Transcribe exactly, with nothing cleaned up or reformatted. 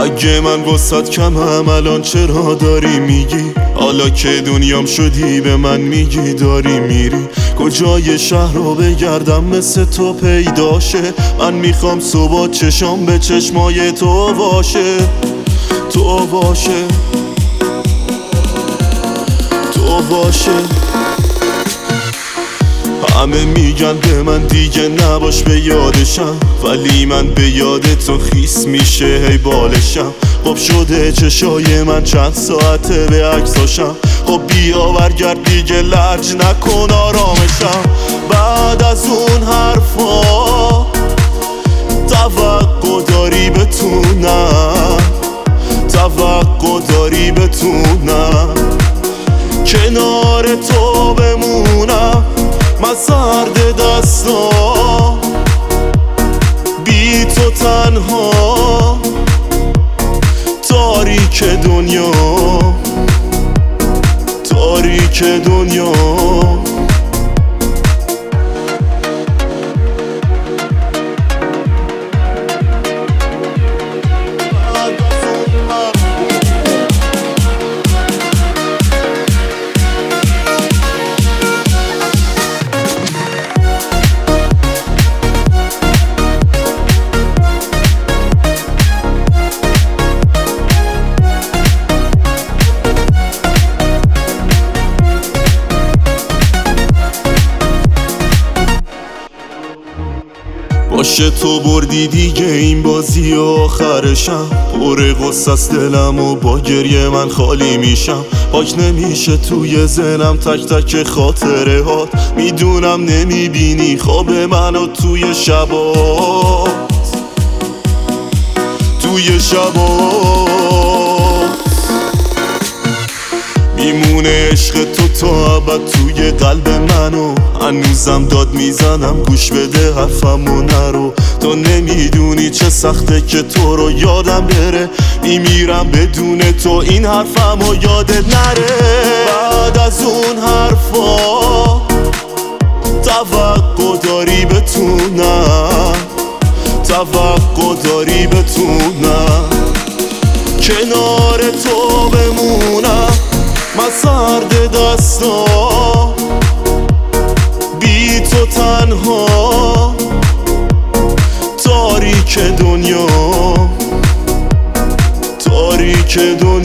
اگه من واسط کمم الان چرا داری میگی؟ حالا که دنیام شدی به من میگی داری میری. کجای شهر رو بگردم مثل تو پیداشه؟ من میخوام صبح چشام به چشمای تو باشه، تو باشه، تو باشه. همه میگن به من دیگه نباش به یادشم، ولی من به یاد تو خیس میشه هی بالشم. خب شده چشای من چند ساعته به عکساشم. خب بیا برگرد دیگه لرج نکن آرامشم. بعد از اون حرفا توقع داری بتونم، توقع داری بتونم کنار تو بمونم. من سرد دستا بی تو تنها، تاریک دنیا، تاریک دنیا. باشه تو بردی دیگه این بازی آخرشم. پر غصه است دلم و با گریه من خالی میشم. پاک نمیشه توی ذهنم تک تک خاطره هات. میدونم نمیبینی خواب منو توی شبات، توی شبات. میمونه عشق تو تا ابد توی قلب منو. هنوزم داد میزنم گوش بده حرفمو نرو. تو نمیدونی چه سخته که تو رو یادم بره. میمیرم بدون تو این حرفمو یادت نره. بعد از اون حرفا توقع داری بتونم، توقع داری بتونم کنار تو بمونم. من سرد دستا بی تو تنها، تاریک دنیا، تاریک دنیا.